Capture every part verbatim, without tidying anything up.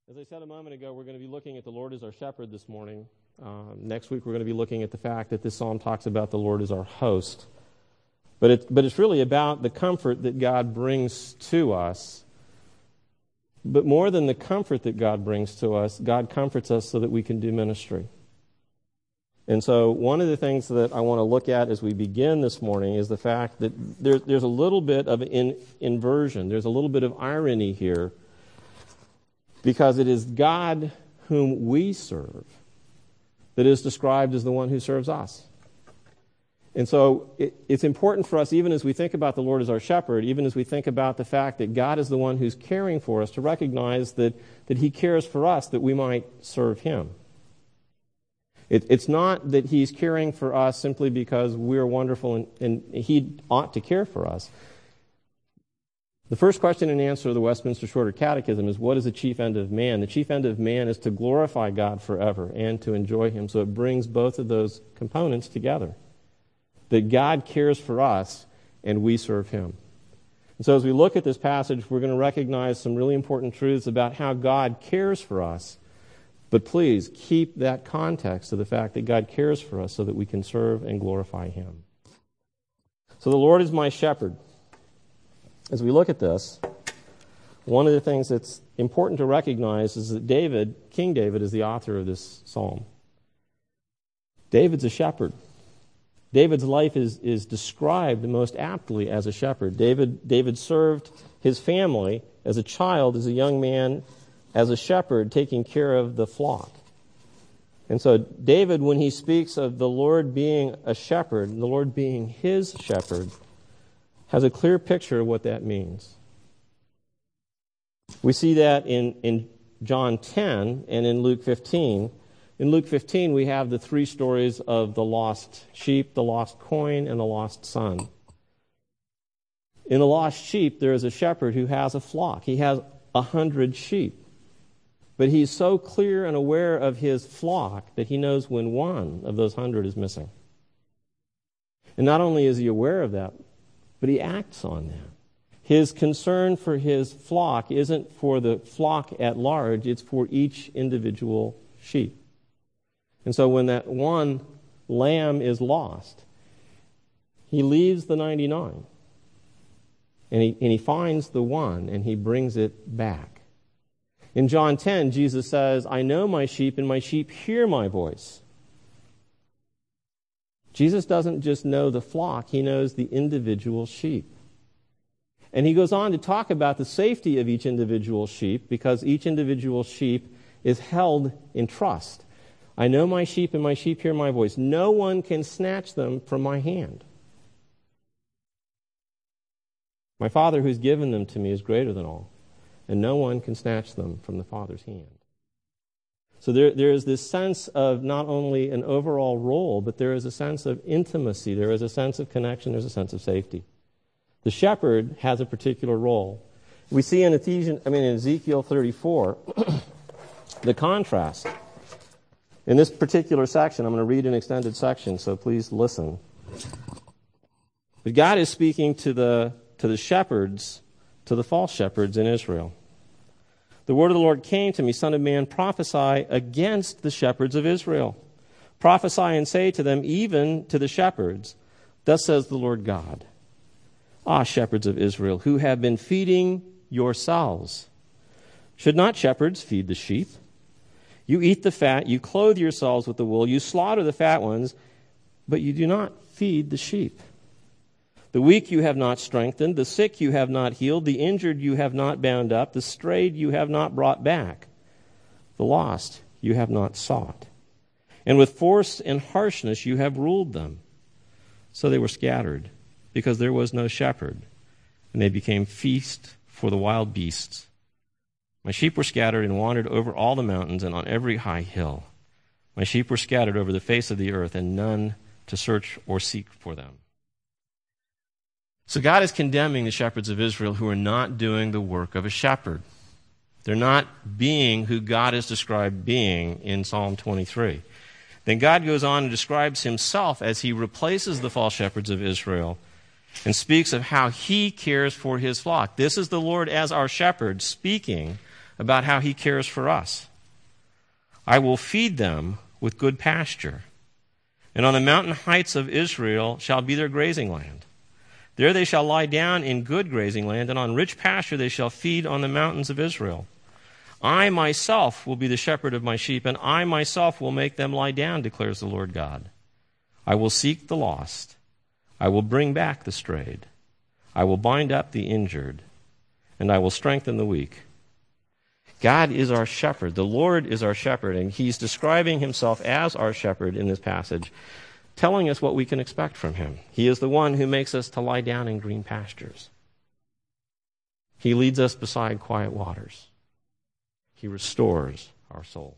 As I said a moment ago, we're going to be looking at the Lord as our shepherd this morning. Um, next week, we're going to be looking at the fact that this psalm talks about the Lord as our host. But, it, but it's really about the comfort that God brings to us. But more than the comfort that God brings to us, God comforts us so that we can do ministry. And so one of the things that I want to look at as we begin this morning is the fact that there, there's a little bit of in, inversion. There's a little bit of irony here, because it is God whom we serve that is described as the one who serves us. And so it, it's important for us, even as we think about the Lord as our shepherd, even as we think about the fact that God is the one who's caring for us, to recognize that, that He cares for us that we might serve Him. It, it's not that He's caring for us simply because we're wonderful and, and He ought to care for us. The first question and answer of the Westminster Shorter Catechism is, what is the chief end of man? The chief end of man is to glorify God forever and to enjoy Him. So it brings both of those components together. That God cares for us and we serve Him. And so as we look at this passage, we're going to recognize some really important truths about how God cares for us. But please keep that context of the fact that God cares for us so that we can serve and glorify Him. So the Lord is my shepherd. As we look at this, one of the things that's important to recognize is that David, King David, is the author of this psalm. David's a shepherd. David's life is, is described most aptly as a shepherd. David, David served his family as a child, as a young man, as a shepherd, taking care of the flock. And so David, when he speaks of the Lord being a shepherd, the Lord being his shepherd, has a clear picture of what that means. We see that in, in John ten and in Luke fifteen. In Luke fifteen, we have the three stories of the lost sheep, the lost coin, and the lost son. In the lost sheep, there is a shepherd who has a flock. He has a hundred sheep. But he's so clear and aware of his flock that he knows when one of those hundred is missing. And not only is he aware of that, but he acts on that. His concern for his flock isn't for the flock at large, it's for each individual sheep. And so when that one lamb is lost, he leaves the ninety-nine. And he, and he finds the one, and he brings it back. In John ten, Jesus says, I know my sheep, and my sheep hear my voice. Jesus doesn't just know the flock, he knows the individual sheep. And he goes on to talk about the safety of each individual sheep, because each individual sheep is held in trust. I know my sheep, and my sheep hear my voice. No one can snatch them from my hand. My Father who's given them to me is greater than all, and no one can snatch them from the Father's hand. So there, there is this sense of not only an overall role, but there is a sense of intimacy. There is a sense of connection. There's a sense of safety. The shepherd has a particular role. We see in Ephesians, I mean in Ezekiel thirty-four, the contrast. In this particular section, I'm going to read an extended section, so please listen. But God is speaking to the to the shepherds, to the false shepherds in Israel. The word of the Lord came to me, Son of man, prophesy against the shepherds of Israel. Prophesy and say to them, even to the shepherds, thus says the Lord God. Ah, shepherds of Israel, who have been feeding yourselves. Should not shepherds feed the sheep? You eat the fat, you clothe yourselves with the wool, you slaughter the fat ones, but you do not feed the sheep. The weak you have not strengthened, the sick you have not healed, the injured you have not bound up, the strayed you have not brought back, the lost you have not sought. And with force and harshness you have ruled them. So they were scattered, because there was no shepherd, and they became feast for the wild beasts. My sheep were scattered and wandered over all the mountains and on every high hill. My sheep were scattered over the face of the earth, and none to search or seek for them. So God is condemning the shepherds of Israel who are not doing the work of a shepherd. They're not being who God has described being in Psalm twenty-three. Then God goes on and describes himself as he replaces the false shepherds of Israel and speaks of how he cares for his flock. This is the Lord as our shepherd speaking about how he cares for us. I will feed them with good pasture, and on the mountain heights of Israel shall be their grazing land. There they shall lie down in good grazing land, and on rich pasture they shall feed on the mountains of Israel. I myself will be the shepherd of my sheep, and I myself will make them lie down, declares the Lord God. I will seek the lost. I will bring back the strayed. I will bind up the injured, and I will strengthen the weak. God is our shepherd. The Lord is our shepherd, and he's describing himself as our shepherd in this passage, telling us what we can expect from him. He is the one who makes us to lie down in green pastures. He leads us beside quiet waters. He restores our soul.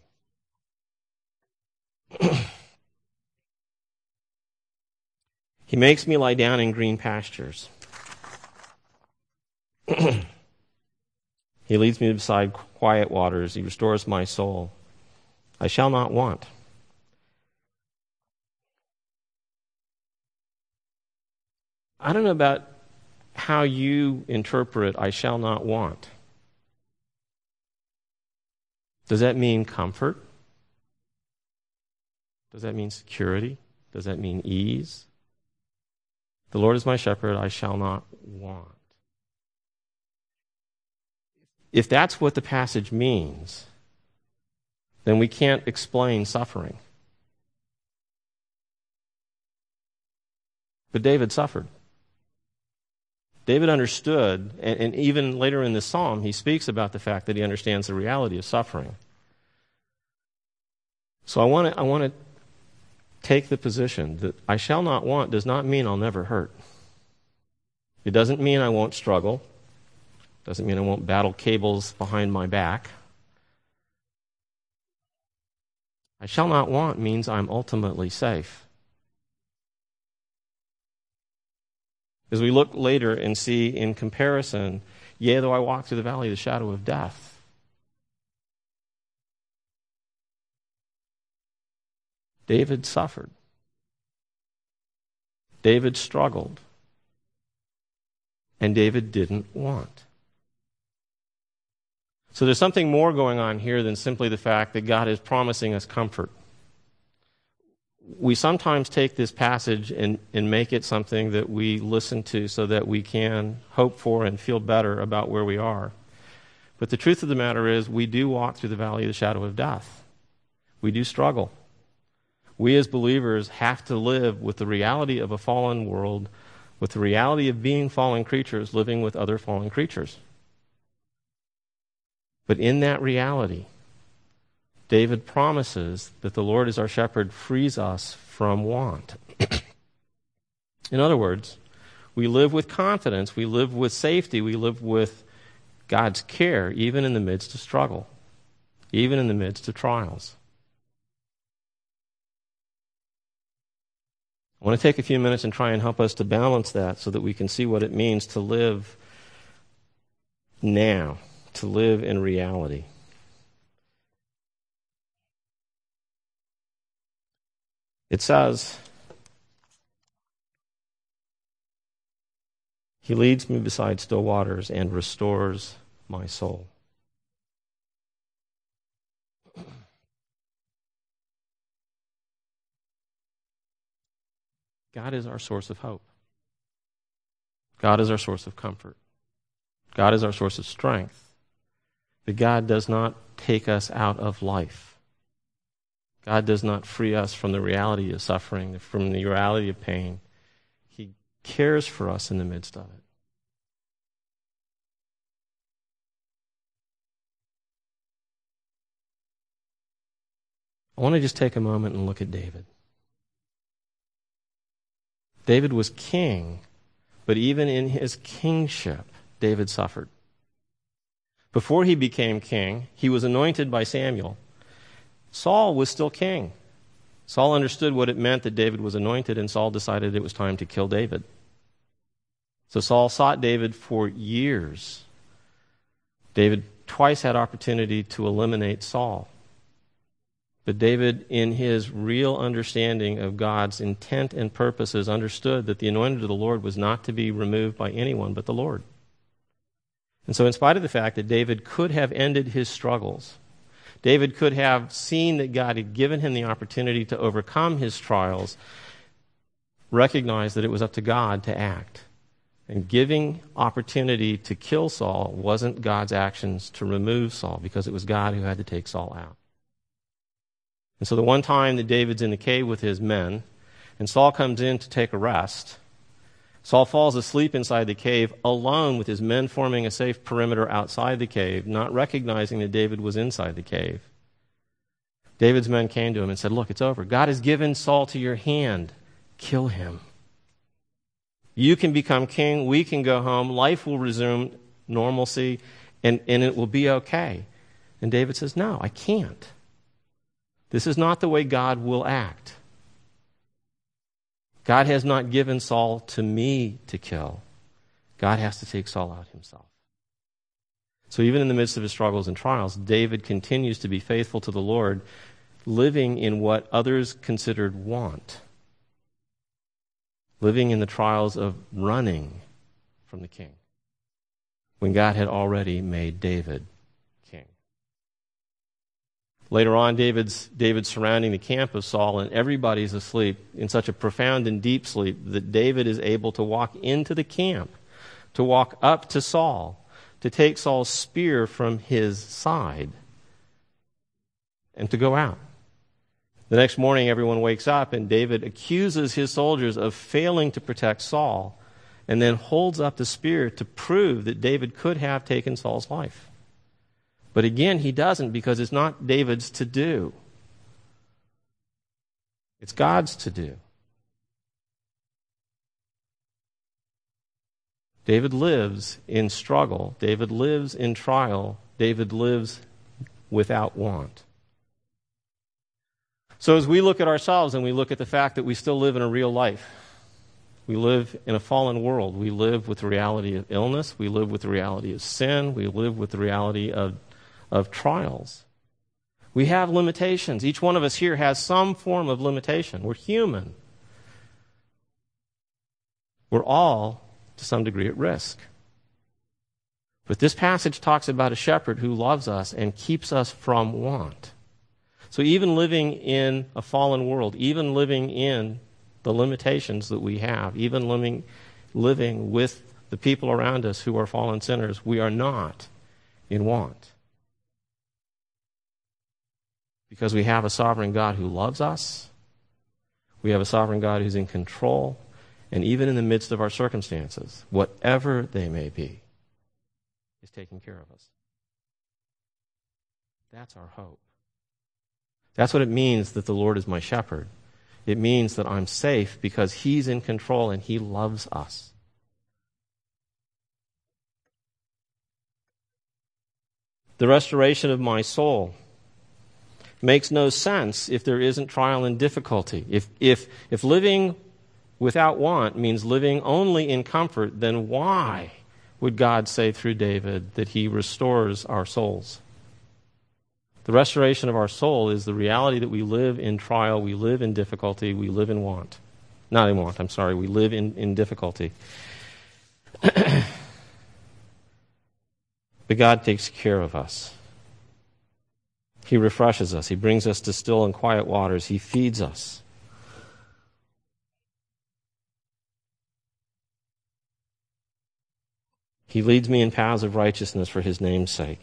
He makes me lie down in green pastures. He leads me beside quiet waters. He restores my soul. I shall not want. I don't know about how you interpret I shall not want. Does that mean comfort? Does that mean security? Does that mean ease? The Lord is my shepherd, I shall not want. If that's what the passage means, then we can't explain suffering. But David suffered. David understood, and, and even later in the psalm, he speaks about the fact that he understands the reality of suffering. So I want to I want to take the position that I shall not want does not mean I'll never hurt. It doesn't mean I won't struggle. Doesn't mean I won't battle cables behind my back. I shall not want means I'm ultimately safe. As we look later and see in comparison, yea, though I walk through the valley of the shadow of death. David suffered. David struggled. And David didn't want. So there's something more going on here than simply the fact that God is promising us comfort. We sometimes take this passage and, and make it something that we listen to so that we can hope for and feel better about where we are. But the truth of the matter is we do walk through the valley of the shadow of death. We do struggle. We as believers have to live with the reality of a fallen world, with the reality of being fallen creatures, living with other fallen creatures. But in that reality, David promises that the Lord is our shepherd frees us from want. In other words, we live with confidence, we live with safety, we live with God's care, even in the midst of struggle, even in the midst of trials. I want to take a few minutes and try and help us to balance that so that we can see what it means to live now, to live in reality. It says, He leads me beside still waters and restores my soul. God is our source of hope. God is our source of comfort. God is our source of strength. But God does not take us out of life. God does not free us from the reality of suffering, from the reality of pain. He cares for us in the midst of it. I want to just take a moment and look at David. David was king, but even in his kingship, David suffered. Before he became king, he was anointed by Samuel. Saul was still king. Saul understood what it meant that David was anointed, and Saul decided it was time to kill David. So Saul sought David for years. David twice had opportunity to eliminate Saul. But David, in his real understanding of God's intent and purposes, understood that the anointed of the Lord was not to be removed by anyone but the Lord. And so in spite of the fact that David could have ended his struggles, David could have seen that God had given him the opportunity to overcome his trials, recognized that it was up to God to act. And giving opportunity to kill Saul wasn't God's actions to remove Saul, because it was God who had to take Saul out. And so the one time that David's in the cave with his men, and Saul comes in to take a rest, Saul falls asleep inside the cave alone with his men forming a safe perimeter outside the cave, not recognizing that David was inside the cave. David's men came to him and said, "Look, it's over. God has given Saul to your hand. Kill him. You can become king. We can go home. Life will resume normalcy, and, and it will be okay." And David says, "No, I can't. This is not the way God will act. God has not given Saul to me to kill. God has to take Saul out himself." So even in the midst of his struggles and trials, David continues to be faithful to the Lord, living in what others considered want, living in the trials of running from the king, when God had already made David king. Later on, David's, David's surrounding the camp of Saul, and everybody's asleep in such a profound and deep sleep that David is able to walk into the camp, to walk up to Saul, to take Saul's spear from his side, and to go out. The next morning, everyone wakes up, and David accuses his soldiers of failing to protect Saul, and then holds up the spear to prove that David could have taken Saul's life. But again, he doesn't, because it's not David's to do. It's God's to do. David lives in struggle. David lives in trial. David lives without want. So as we look at ourselves and we look at the fact that we still live in a real life, we live in a fallen world. We live with the reality of illness. We live with the reality of sin. We live with the reality of of trials. We have limitations. Each one of us here has some form of limitation. We're human. We're all, to some degree, at risk. But this passage talks about a shepherd who loves us and keeps us from want. So even living in a fallen world, even living in the limitations that we have, even living, living with the people around us who are fallen sinners, we are not in want. Because we have a sovereign God who loves us. We have a sovereign God who's in control. And even in the midst of our circumstances, whatever they may be, is taking care of us. That's our hope. That's what it means that the Lord is my shepherd. It means that I'm safe because he's in control and he loves us. The restoration of my soul makes no sense if there isn't trial and difficulty. If, if, if living without want means living only in comfort, then why would God say through David that he restores our souls? The restoration of our soul is the reality that we live in trial, we live in difficulty, we live in want. Not in want, I'm sorry, we live in, in difficulty. But God takes care of us. He refreshes us. He brings us to still and quiet waters. He feeds us. He leads me in paths of righteousness for his name's sake.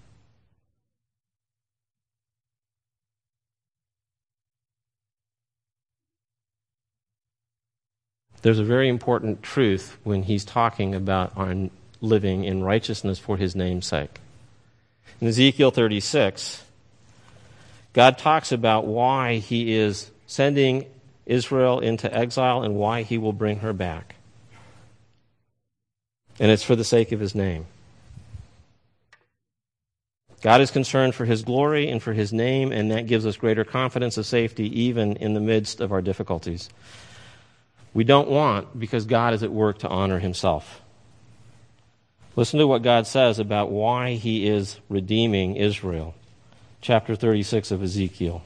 There's a very important truth when he's talking about our living in righteousness for his name's sake. In Ezekiel thirty-six, God talks about why he is sending Israel into exile and why he will bring her back. And it's for the sake of his name. God is concerned for his glory and for his name, and that gives us greater confidence of safety even in the midst of our difficulties. We don't want because God is at work to honor himself. Listen to what God says about why he is redeeming Israel. Chapter thirty-six of Ezekiel.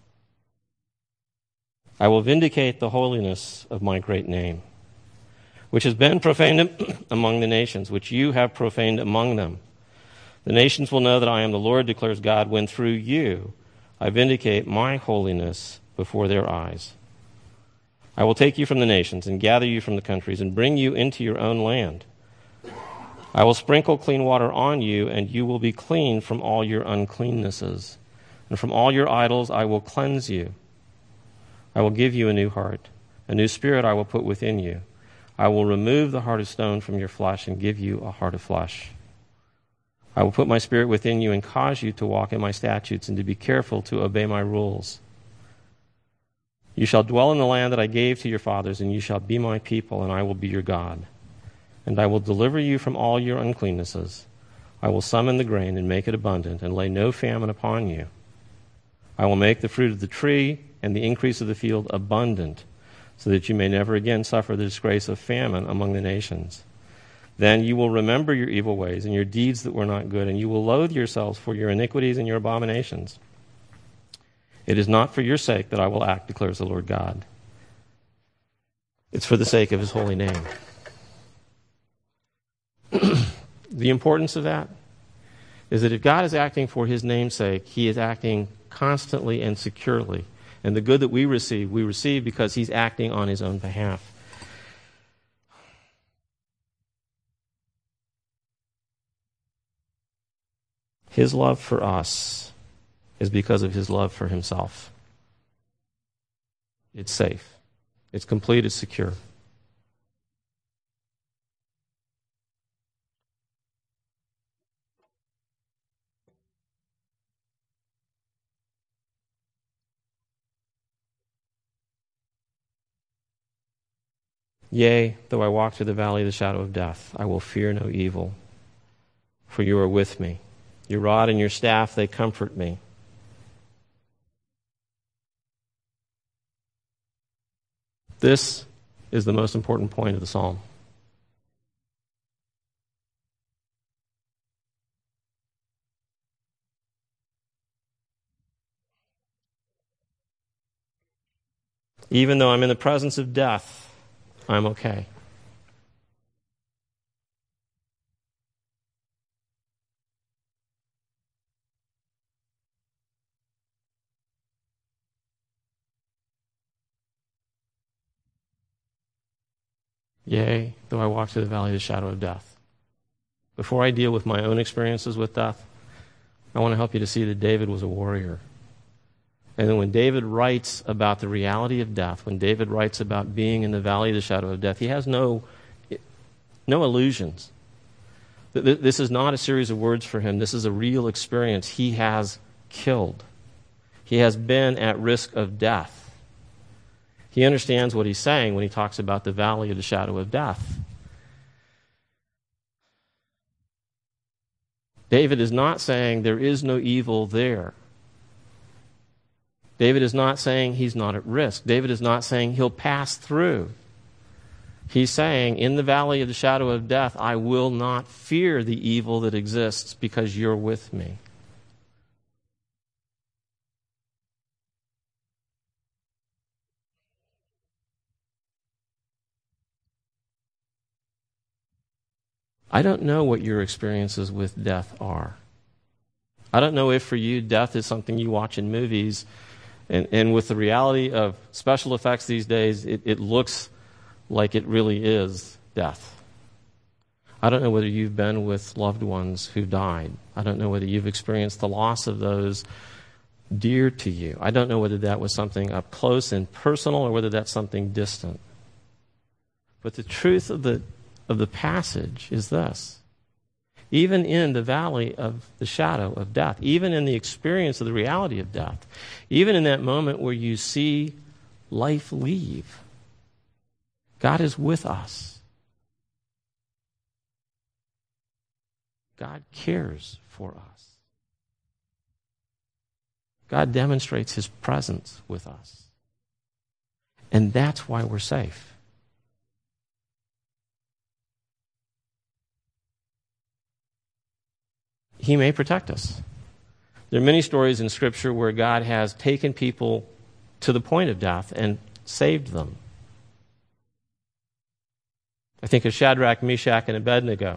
I will vindicate the holiness of my great name. which has been profaned among the nations, which you have profaned among them. The nations will know that I am the Lord, declares God, when through you I vindicate my holiness before their eyes. I will take you from the nations and gather you from the countries and bring you into your own land. I will sprinkle clean water on you, and you will be clean from all your uncleannesses. And from all your idols I will cleanse you. I will give you a new heart. A new spirit I will put within you. I will remove the heart of stone from your flesh and give you a heart of flesh. I will put my spirit within you and cause you to walk in my statutes and to be careful to obey my rules. You shall dwell in the land that I gave to your fathers, and you shall be my people, and I will be your God. And I will deliver you from all your uncleannesses. I will summon the grain and make it abundant, and lay no famine upon you. I will make the fruit of the tree and the increase of the field abundant, so that you may never again suffer the disgrace of famine among the nations. Then you will remember your evil ways and your deeds that were not good, and you will loathe yourselves for your iniquities and your abominations. It is not for your sake that I will act, declares the Lord God. It's for the sake of his holy name. The importance of that is that if God is acting for his name's sake, he is acting constantly and securely. And the good that we receive, we receive because he's acting on his own behalf. His love for us is because of his love for himself. It's safe. It's complete. It's secure. Yea, though I walk through the valley of the shadow of death, I will fear no evil, for you are with me. Your rod and your staff, they comfort me. This is the most important point of the psalm. Even though I'm in the presence of death, I'm okay. Yea, though I walk through the valley of the shadow of death. Before I deal with my own experiences with death, I want to help you to see that David was a warrior. And then when David writes about the reality of death, when David writes about being in the valley of the shadow of death, he has no, no illusions. This is not a series of words for him. This is a real experience. He has killed. He has been at risk of death. He understands what he's saying when he talks about the valley of the shadow of death. David is not saying there is no evil there. David is not saying he's not at risk. David is not saying he'll pass through. He's saying, in the valley of the shadow of death, I will not fear the evil that exists because you're with me. I don't know what your experiences with death are. I don't know if for you death is something you watch in movies, and, and with the reality of special effects these days, it, it looks like it really is death. I don't know whether you've been with loved ones who died. I don't know whether you've experienced the loss of those dear to you. I don't know whether that was something up close and personal or whether that's something distant. But the truth of the of the passage is this. Even in the valley of the shadow of death, even in the experience of the reality of death, even in that moment where you see life leave, God is with us. God cares for us. God demonstrates his presence with us. And that's why we're safe. He may protect us. There are many stories in Scripture where God has taken people to the point of death and saved them. I think of Shadrach, Meshach, and Abednego,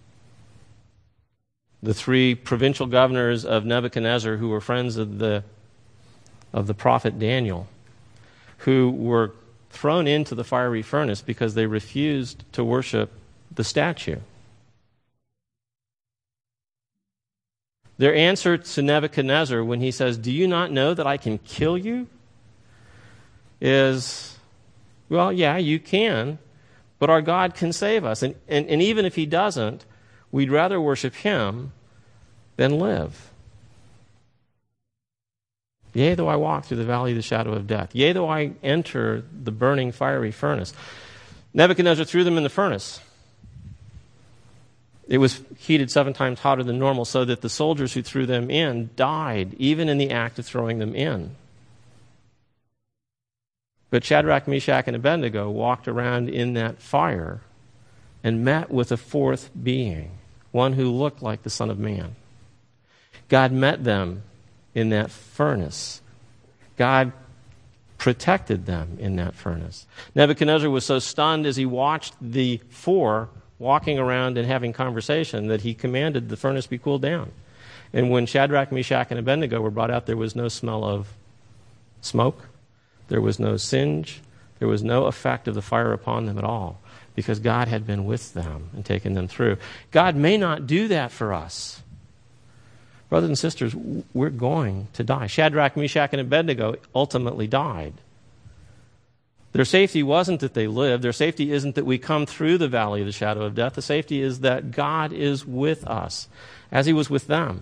the three provincial governors of Nebuchadnezzar who were friends of the, of the prophet Daniel, who were thrown into the fiery furnace because they refused to worship the statue. Their answer to Nebuchadnezzar when he says, "Do you not know that I can kill you?" is, well, yeah, you can, but our God can save us. And, and, and even if he doesn't, we'd rather worship him than live. Yea, though I walk through the valley of the shadow of death. Yea, though I enter the burning fiery furnace. Nebuchadnezzar threw them in the furnace. It was heated seven times hotter than normal, so that the soldiers who threw them in died, even in the act of throwing them in. But Shadrach, Meshach, and Abednego walked around in that fire and met with a fourth being, one who looked like the Son of Man. God met them in that furnace. God protected them in that furnace. Nebuchadnezzar was so stunned as he watched the four walking around and having conversation that he commanded the furnace be cooled down. And when Shadrach, Meshach, and Abednego were brought out, there was no smell of smoke. There was no singe. There was no effect of the fire upon them at all, because God had been with them and taken them through. God may not do that for us. Brothers and sisters, we're going to die. Shadrach, Meshach, and Abednego ultimately died. Their safety wasn't that they lived. Their safety isn't that we come through the valley of the shadow of death. The safety is that God is with us, as he was with them.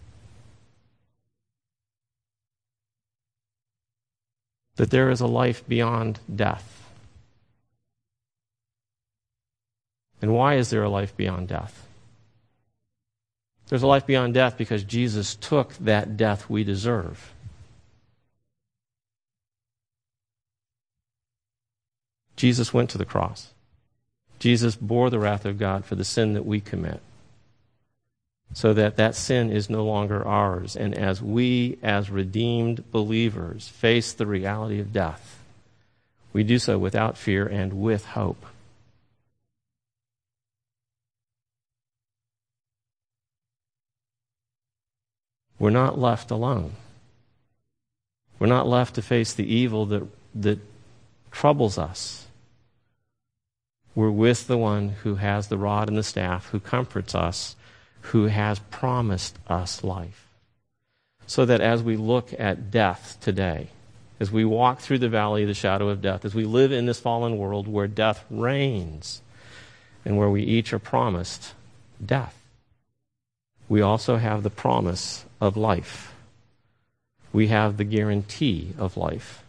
That there is a life beyond death. And why is there a life beyond death? There's a life beyond death because Jesus took that death we deserve. Jesus went to the cross. Jesus bore the wrath of God for the sin that we commit, so that that sin is no longer ours. And as we, as redeemed believers, face the reality of death, we do so without fear and with hope. We're not left alone. We're not left to face the evil that, that troubles us. We're with the one who has the rod and the staff, who comforts us, who has promised us life. So that as we look at death today, as we walk through the valley of the shadow of death, as we live in this fallen world where death reigns and where we each are promised death, we also have the promise of life. We have the guarantee of life.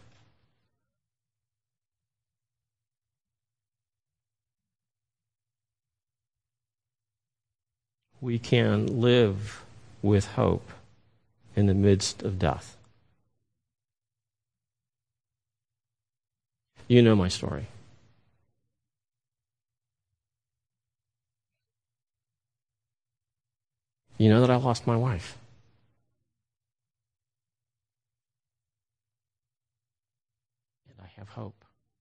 We can live with hope in the midst of death. You know my story. You know that I lost my wife. And I have hope.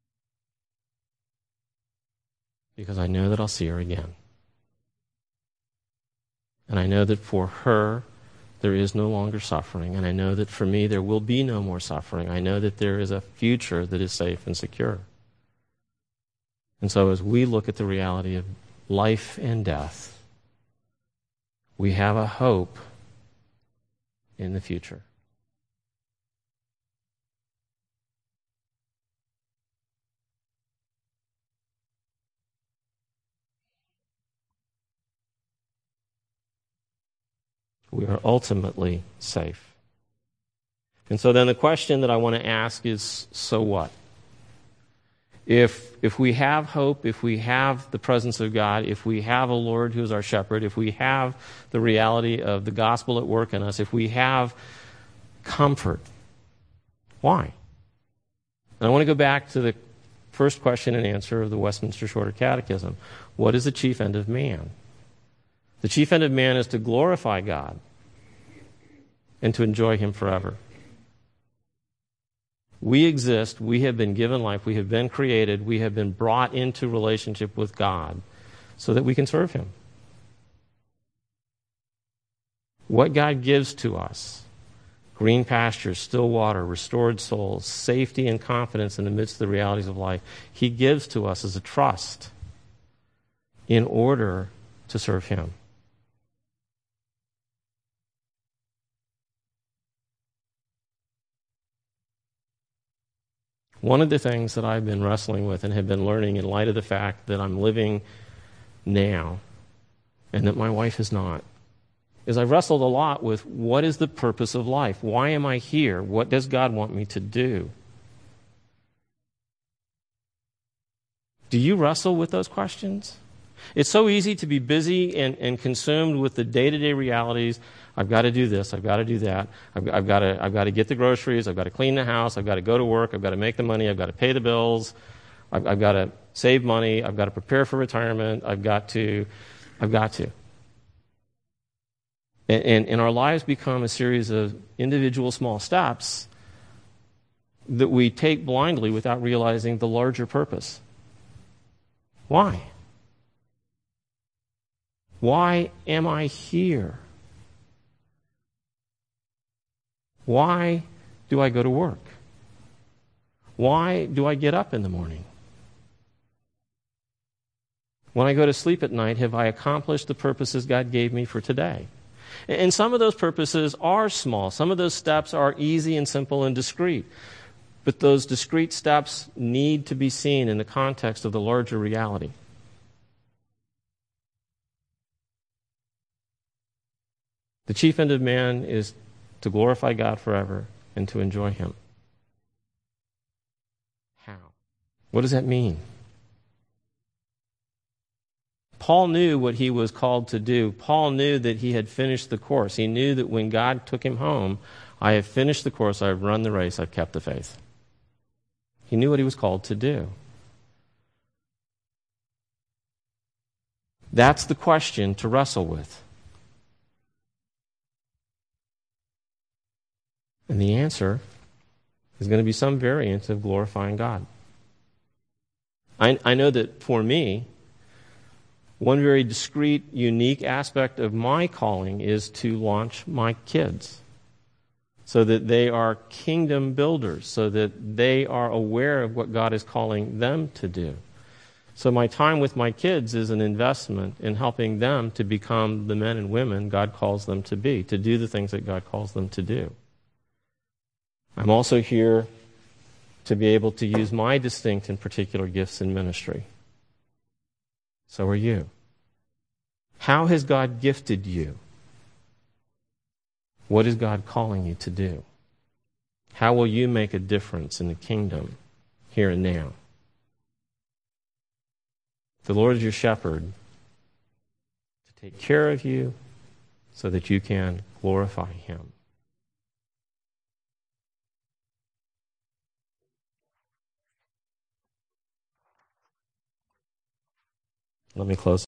Because I know that I'll see her again. And I know that for her, there is no longer suffering. And I know that for me, there will be no more suffering. I know that there is a future that is safe and secure. And so as we look at the reality of life and death, we have a hope in the future. We are ultimately safe. And so then the question that I want to ask is, so what? If, if we have hope, if we have the presence of God, if we have a Lord who is our shepherd, if we have the reality of the gospel at work in us, if we have comfort, why? And I want to go back to the first question and answer of the Westminster Shorter Catechism. What is the chief end of man? The chief end of man is to glorify God and to enjoy him forever. We exist. We have been given life. We have been created. We have been brought into relationship with God so that we can serve Him. What God gives to us, green pastures, still water, restored souls, safety and confidence in the midst of the realities of life, He gives to us as a trust in order to serve Him. One of the things that I've been wrestling with and have been learning in light of the fact that I'm living now and that my wife is not, is I've wrestled a lot with what is the purpose of life? Why am I here? What does God want me to do? Do you wrestle with those questions? It's so easy to be busy and, and consumed with the day-to-day realities. I've got to do this. I've got to do that. I've, I've got to, I've got to get the groceries. I've got to clean the house. I've got to go to work. I've got to make the money. I've got to pay the bills. I've, I've got to save money. I've got to prepare for retirement. I've got to, I've got to. And, and, and our lives become a series of individual small steps that we take blindly without realizing the larger purpose. Why? Why am I here? Why do I go to work? Why do I get up in the morning? When I go to sleep at night, have I accomplished the purposes God gave me for today? And some of those purposes are small. Some of those steps are easy and simple and discreet. But those discrete steps need to be seen in the context of the larger reality. The chief end of man is to glorify God forever and to enjoy Him. How? What does that mean? Paul knew what he was called to do. Paul knew that he had finished the course. He knew that when God took him home, I have finished the course, I have run the race, I've kept the faith. He knew what he was called to do. That's the question to wrestle with. And the answer is going to be some variant of glorifying God. I, I know that for me, one very discrete, unique aspect of my calling is to launch my kids so that they are kingdom builders, so that they are aware of what God is calling them to do. So my time with my kids is an investment in helping them to become the men and women God calls them to be, to do the things that God calls them to do. I'm also here to be able to use my distinct and particular gifts in ministry. So are you. How has God gifted you? What is God calling you to do? How will you make a difference in the kingdom here and now? The Lord is your shepherd to take care of you so that you can glorify Him. Let me close.